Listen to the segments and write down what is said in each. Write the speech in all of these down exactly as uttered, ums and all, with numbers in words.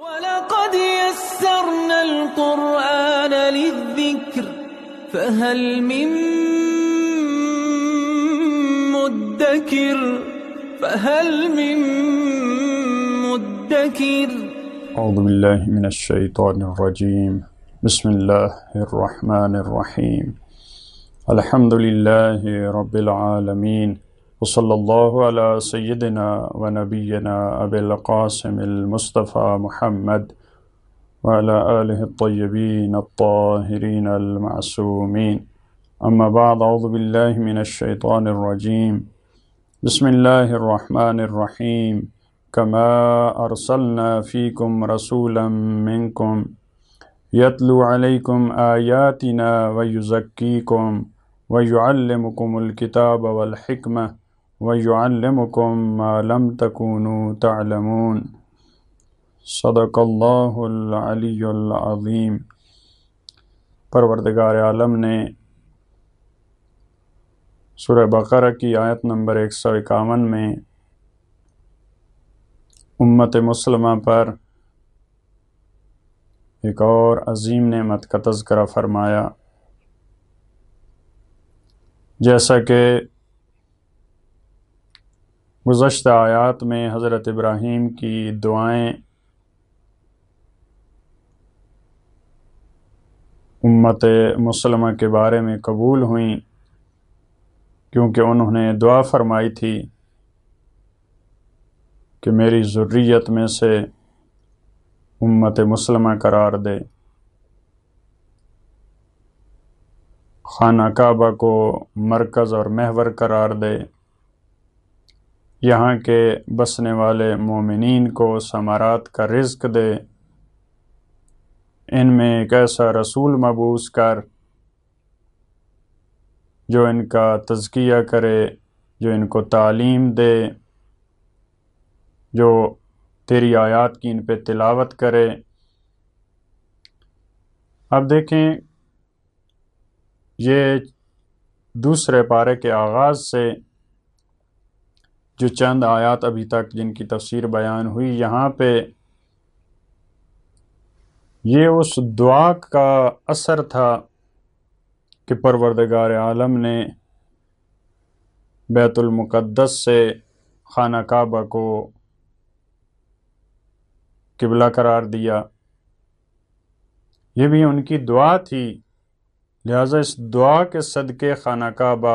وَلَقَدْ يَسَّرْنَا الْقُرْآنَ لِلذِّكْرِ فَهَلْ مِن مُّدَّكِرٍ فَهَلْ مِن مُّدَّكِرٍ اعوذ باللہ من الشیطان الرجیم بسم اللہ الرحمن الرحیم الحمد للہ رب العالمین وصلی اللہ علی سیدنا و نبینا ابی القاسم المصطفى محمد وعلى آلہ الطیبین الطاہرین المعصومین اما بعد اعوذ باللہ من الشیطان الرجیم بسم اللہ الرحمن الرحیم کما ارسلنا فیکم رسولا منکم یتلو علیکم آیاتنا ویزکیکم ویعلمکم الکتاب والحکمہ وَيُعَلِّمُكُم مَّا لَمْ تَكُونُوا تَعْلَمُونَ صدق اللہ العلی العظیم۔ پروردگار عالم نے سورہ بقرہ کی آیت نمبر ایک سو اکاون میں امت مسلمہ پر ایک اور عظیم نعمت کا تذکرہ فرمایا، جیسا کہ گزشتہ آیات میں حضرت ابراہیم کی دعائیں امت مسلمہ کے بارے میں قبول ہوئیں، کیونکہ انہوں نے دعا فرمائی تھی کہ میری ذریت میں سے امت مسلمہ قرار دے، خانہ کعبہ کو مرکز اور محور قرار دے، یہاں کے بسنے والے مومنین کو ثمرات کا رزق دے، ان میں ایک ایسا رسول مبعوث کر جو ان کا تزکیہ کرے، جو ان کو تعلیم دے، جو تیری آیات کی ان پہ تلاوت کرے۔ اب دیکھیں، یہ دوسرے پارے کے آغاز سے جو چند آیات ابھی تک جن کی تفسیر بیان ہوئی، یہاں پہ یہ اس دعا کا اثر تھا کہ پروردگار عالم نے بیت المقدس سے خانہ کعبہ کو قبلہ قرار دیا، یہ بھی ان کی دعا تھی، لہذا اس دعا کے صدقے خانہ کعبہ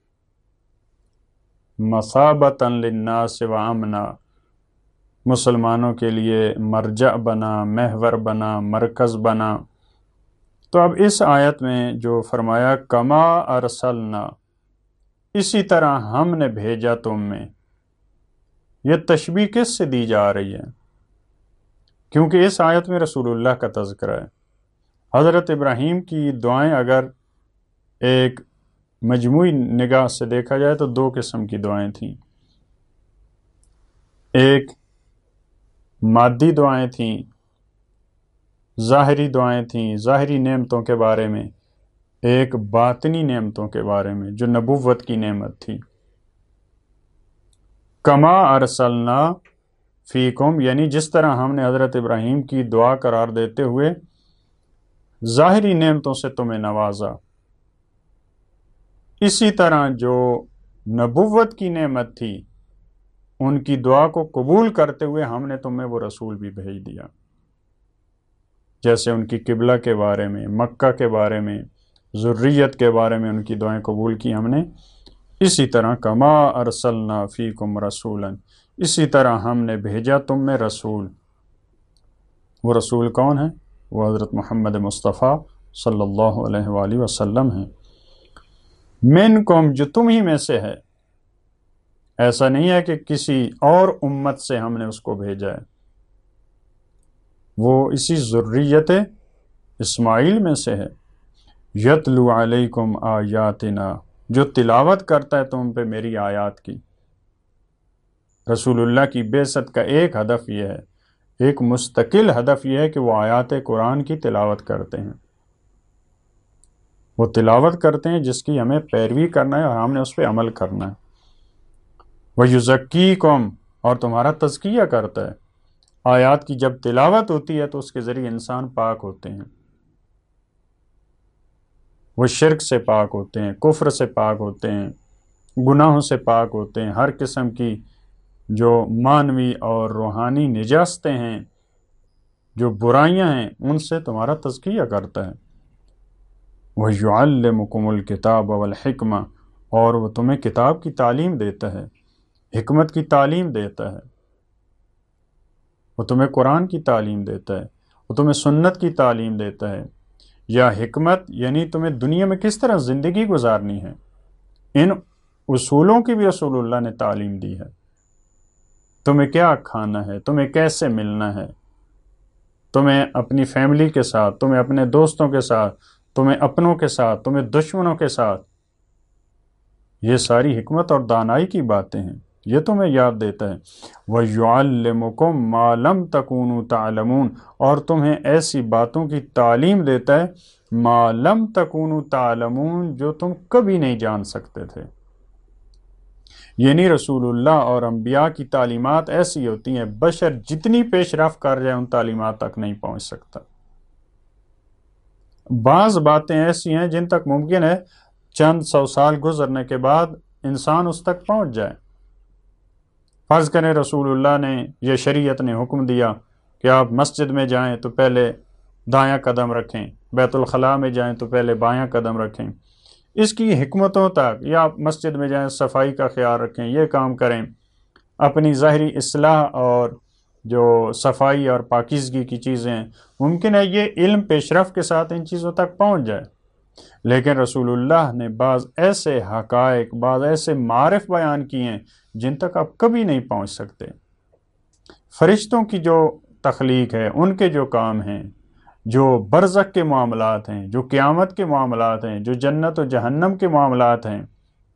مثابۃ للناس و امنا، مسلمانوں کے لیے مرجع بنا، محور بنا، مرکز بنا۔ تو اب اس آیت میں جو فرمایا کما ارسلنا، اسی طرح ہم نے بھیجا تم میں، یہ تشبیہ کس سے دی جا رہی ہے؟ کیونکہ اس آیت میں رسول اللہ کا تذکرہ ہے۔ حضرت ابراہیم کی دعائیں اگر ایک مجموعی نگاہ سے دیکھا جائے تو دو قسم کی دعائیں تھیں، ایک مادی دعائیں تھیں، ظاہری دعائیں تھیں ظاہری نعمتوں کے بارے میں، ایک باطنی نعمتوں کے بارے میں جو نبوت کی نعمت تھی۔ کما ارسلنا فیکم، یعنی جس طرح ہم نے حضرت ابراہیم کی دعا قرار دیتے ہوئے ظاہری نعمتوں سے تمہیں نوازا، اسی طرح جو نبوت کی نعمت تھی ان کی دعا کو قبول کرتے ہوئے ہم نے تمہیں وہ رسول بھی بھیج دیا، جیسے ان کی قبلہ کے بارے میں، مکہ کے بارے میں، ذریت کے بارے میں ان کی دعائیں قبول کی ہم نے، اسی طرح کما ارسلنا فیکم رسولا، اسی طرح ہم نے بھیجا تم میں رسول۔ وہ رسول کون ہے؟ وہ حضرت محمد مصطفیٰ صلی اللہ علیہ وآلہ وسلم ہیں۔ منکم، جو تم ہی میں سے ہے، ایسا نہیں ہے کہ کسی اور امت سے ہم نے اس کو بھیجا ہے، وہ اسی ذریت اسماعیل میں سے ہے۔ یتلو علیکم آیاتنا، جو تلاوت کرتا ہے تم پہ میری آیات کی۔ رسول اللہ کی بعثت کا ایک ہدف یہ ہے، ایک مستقل ہدف یہ ہے کہ وہ آیات قرآن کی تلاوت کرتے ہیں، وہ تلاوت کرتے ہیں جس کی ہمیں پیروی کرنا ہے اور ہم نے اس پہ عمل کرنا ہے۔ وَيُزَكِّيكُمْ، اور تمہارا تزکیہ کرتا ہے۔ آیات کی جب تلاوت ہوتی ہے تو اس کے ذریعے انسان پاک ہوتے ہیں، وہ شرک سے پاک ہوتے ہیں، کفر سے پاک ہوتے ہیں، گناہوں سے پاک ہوتے ہیں، ہر قسم کی جو مانوی اور روحانی نجاستیں ہیں، جو برائیاں ہیں، ان سے تمہارا تزکیہ کرتا ہے۔ وَيُعَلِّمُكُمُ الْكِتَابَ وَالْحِكْمَةَ، اور وہ تمہیں کتاب کی تعلیم دیتا ہے، حکمت کی تعلیم دیتا ہے، وہ تمہیں قرآن کی تعلیم دیتا ہے، وہ تمہیں سنت کی تعلیم دیتا ہے۔ یا حکمت یعنی تمہیں دنیا میں کس طرح زندگی گزارنی ہے، ان اصولوں کی بھی رسول اللہ نے تعلیم دی ہے۔ تمہیں کیا کھانا ہے، تمہیں کیسے ملنا ہے، تمہیں اپنی فیملی کے ساتھ، تمہیں اپنے دوستوں کے ساتھ، تمہیں اپنوں کے ساتھ، تمہیں دشمنوں کے ساتھ، یہ ساری حکمت اور دانائی کی باتیں ہیں، یہ تمہیں یاد دیتا ہے۔ وَيُعَلِّمُكُم مَّا لَمْ تَكُونُوا تَعْلَمُونَ، اور تمہیں ایسی باتوں کی تعلیم دیتا ہے مَا لَمْ تَكُونُوا تَعْلَمُونَ، جو تم کبھی نہیں جان سکتے تھے۔ یعنی رسول اللہ اور انبیاء کی تعلیمات ایسی ہوتی ہیں، بشر جتنی پیش رفت کر جائے ان تعلیمات تک نہیں پہنچ سکتا۔ بعض باتیں ایسی ہیں جن تک ممکن ہے چند سو سال گزرنے کے بعد انسان اس تک پہنچ جائے۔ فرض کریں رسول اللہ نے، یہ شریعت نے حکم دیا کہ آپ مسجد میں جائیں تو پہلے دایاں قدم رکھیں، بیت الخلاء میں جائیں تو پہلے بایاں قدم رکھیں، اس کی حکمتوں تک، یا آپ مسجد میں جائیں صفائی کا خیال رکھیں، یہ کام کریں، اپنی ظاہری اصلاح اور جو صفائی اور پاکیزگی کی چیزیں ہیں، ممکن ہے یہ علم پیش رفت کے ساتھ ان چیزوں تک پہنچ جائے، لیکن رسول اللہ نے بعض ایسے حقائق، بعض ایسے معارف بیان کیے ہیں جن تک آپ کبھی نہیں پہنچ سکتے۔ فرشتوں کی جو تخلیق ہے، ان کے جو کام ہیں، جو برزخ کے معاملات ہیں، جو قیامت کے معاملات ہیں، جو جنت و جہنم کے معاملات ہیں،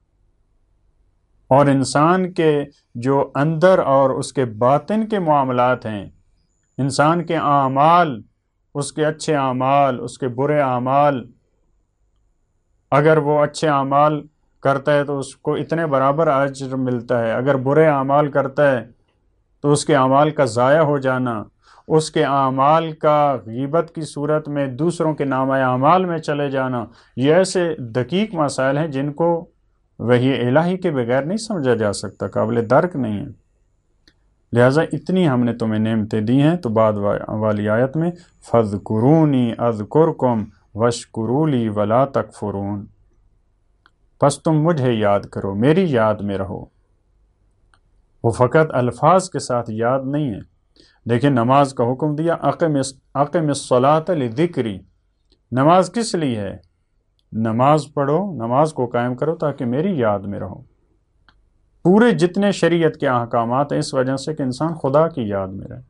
اور انسان کے جو اندر اور اس کے باطن کے معاملات ہیں، انسان کے اعمال، اس کے اچھے اعمال، اس کے برے اعمال، اگر وہ اچھے اعمال کرتا ہے تو اس کو اتنے برابر اجر ملتا ہے، اگر برے اعمال کرتا ہے تو اس کے اعمال کا ضائع ہو جانا، اس کے اعمال کا غیبت کی صورت میں دوسروں کے نامہ اعمال میں چلے جانا، یہ ایسے دقیق مسائل ہیں جن کو وحی الہی کے بغیر نہیں سمجھا جا سکتا، قابل درک نہیں ہے۔ لہٰذا اتنی ہم نے تمہیں نعمتیں دی ہیں، تو بعد والی آیت میں فَاذْكُرُونِي أَذْكُرْكُمْ وَاشْكُرُوا لِي وَلَا تَكْفُرُونَ، پس تم مجھے یاد کرو، میری یاد میں رہو۔ وہ فقط الفاظ کے ساتھ یاد نہیں ہے، دیکھیں نماز کا حکم دیا، اقم الصلاۃ لذکری، نماز کس لیے ہے؟ نماز پڑھو، نماز کو قائم کرو تاکہ میری یاد میں رہو۔ پورے جتنے شریعت کے احکامات ہیں اس وجہ سے کہ انسان خدا کی یاد میں رہے،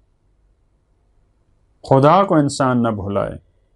خدا کو انسان نہ بھلائے۔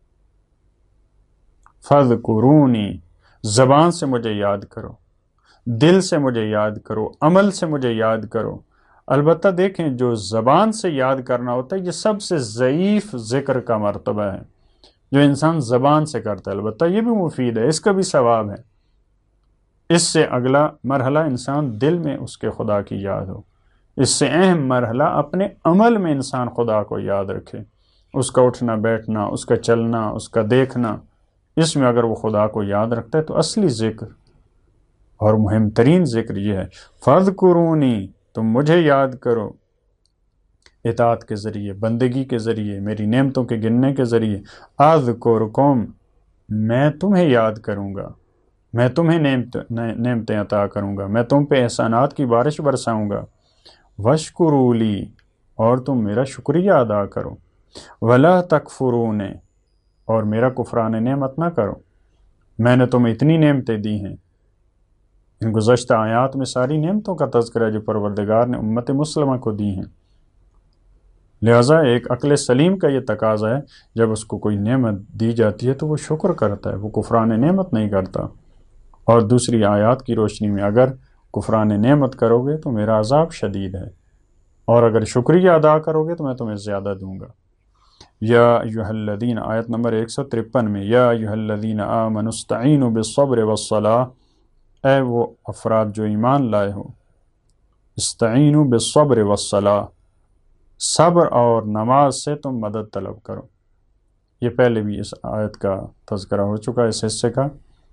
فَاذْكُرُونِي، زبان سے مجھے یاد کرو، دل سے مجھے یاد کرو، عمل سے مجھے یاد کرو۔ البتہ دیکھیں جو زبان سے یاد کرنا ہوتا ہے یہ سب سے ضعیف ذکر کا مرتبہ ہے، جو انسان زبان سے کرتا ہے، البتہ یہ بھی مفید ہے، اس کا بھی ثواب ہے۔ اس سے اگلا مرحلہ انسان دل میں اس کے خدا کی یاد ہو، اس سے اہم مرحلہ اپنے عمل میں انسان خدا کو یاد رکھے، اس کا اٹھنا بیٹھنا، اس کا چلنا، اس کا دیکھنا، اس میں اگر وہ خدا کو یاد رکھتا ہے تو اصلی ذکر اور مہم ترین ذکر یہ ہے، فَاذْكُرُونِي، تم مجھے یاد کرو، اطاعت کے ذریعے، بندگی کے ذریعے، میری نعمتوں کے گننے کے ذریعے، اذکرکم، میں تمہیں یاد کروں گا، میں تمہیں نعمت نعمتیں عطا کروں گا، میں تم پہ احسانات کی بارش برساؤں گا، واشکروا لی، اور تم میرا شکریہ ادا کرو، ولا تکفرون، اور میرا کفران نعمت نہ کرو۔ میں نے تمہیں اتنی نعمتیں دی ہیں، ان گزشتہ آیات میں ساری نعمتوں کا تذکرہ جو پروردگار نے امت مسلمہ کو دی ہیں، لہٰذا ایک عقل سلیم کا یہ تقاضا ہے جب اس کو کوئی نعمت دی جاتی ہے تو وہ شکر کرتا ہے، وہ کفران نعمت نہیں کرتا۔ اور دوسری آیات کی روشنی میں اگر کفران نعمت کرو گے تو میرا عذاب شدید ہے، اور اگر شکریہ ادا کرو گے تو میں تمہیں زیادہ دوں گا۔ یا ایھا الذین، آیت نمبر ایک سو ترپن میں، یا ایھا الذین آمنوا استعینوا بالصبر والصلاۃ، اے وہ افراد جو ایمان لائے ہو، استعینوا بالصبر والصلاۃ، صبر اور نماز سے تم مدد طلب کرو۔ یہ پہلے بھی اس آیت کا تذکرہ ہو چکا ہے اس حصے کا۔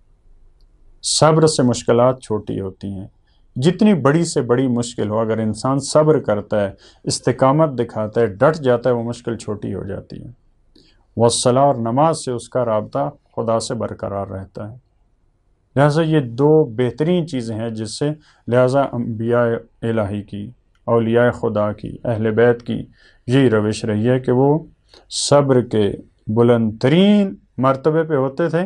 صبر سے مشکلات چھوٹی ہوتی ہیں، جتنی بڑی سے بڑی مشکل ہو اگر انسان صبر کرتا ہے، استقامت دکھاتا ہے، ڈٹ جاتا ہے، وہ مشکل چھوٹی ہو جاتی ہے۔ والصلاۃ، اور نماز سے اس کا رابطہ خدا سے برقرار رہتا ہے۔ لہٰذا یہ دو بہترین چیزیں ہیں جس سے لہٰذا انبیاء الہی کی، اولیاء خدا کی، اہل بیت کی یہی روش رہی ہے کہ وہ صبر کے بلند ترین مرتبے پہ ہوتے تھے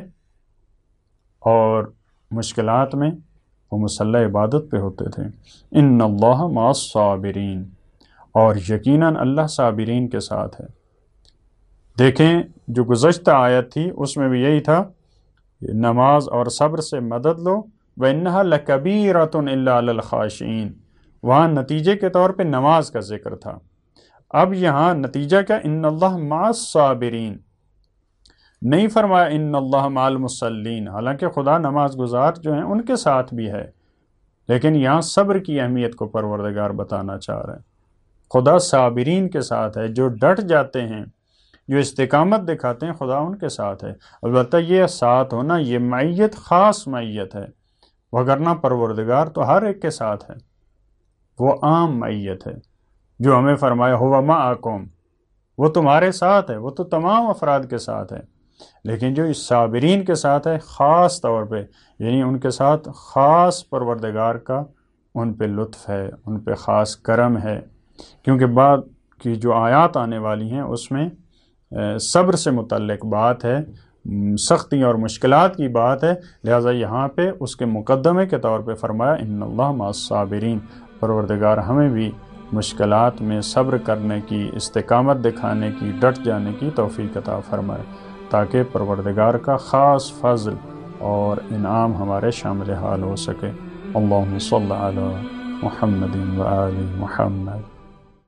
اور مشکلات میں وہ مسلح عبادت پہ ہوتے تھے۔ ان اللہ مع الصابرین، اور یقیناً اللہ صابرین کے ساتھ ہے۔ دیکھیں جو گزشتہ آیت تھی اس میں بھی یہی تھا، نماز اور صبر سے مدد لو، وَإِنَّهَا لَكَبِيرَةٌ إِلَّا عَلَى الْخَاشِعِينَ، وہاں نتیجے کے طور پہ نماز کا ذکر تھا۔ اب یہاں نتیجہ کیا؟ ان اللہ مع الصابرین، نہیں فرمایا ان اللہ مع المصلین، حالانکہ خدا نماز گزار جو ہیں ان کے ساتھ بھی ہے، لیکن یہاں صبر کی اہمیت کو پروردگار بتانا چاہ رہے ہیں۔ خدا صابرین کے ساتھ ہے، جو ڈٹ جاتے ہیں، جو استقامت دکھاتے ہیں، خدا ان کے ساتھ ہے۔ البتہ یہ ساتھ ہونا، یہ معیت خاص معیت ہے، وگرنہ پروردگار تو ہر ایک کے ساتھ ہے، وہ عام معیت ہے۔ جو ہمیں فرمایا ہوا معکم، وہ تمہارے ساتھ ہے، وہ تو تمام افراد کے ساتھ ہے، لیکن جو اس صابرین کے ساتھ ہے خاص طور پہ، یعنی ان کے ساتھ خاص پروردگار کا ان پہ لطف ہے، ان پہ خاص کرم ہے، کیونکہ بعد کی جو آیات آنے والی ہیں اس میں صبر سے متعلق بات ہے، سختی اور مشکلات کی بات ہے، لہٰذا یہاں پہ اس کے مقدمے کے طور پہ فرمایا ان اللہ مع الصابرین۔ پروردگار ہمیں بھی مشکلات میں صبر کرنے کی، استقامت دکھانے کی، ڈٹ جانے کی توفیق عطا فرمائے، تاکہ پروردگار کا خاص فضل اور انعام ہمارے شامل حال ہو سکے۔ اللہم صلی علی محمد و آل محمد۔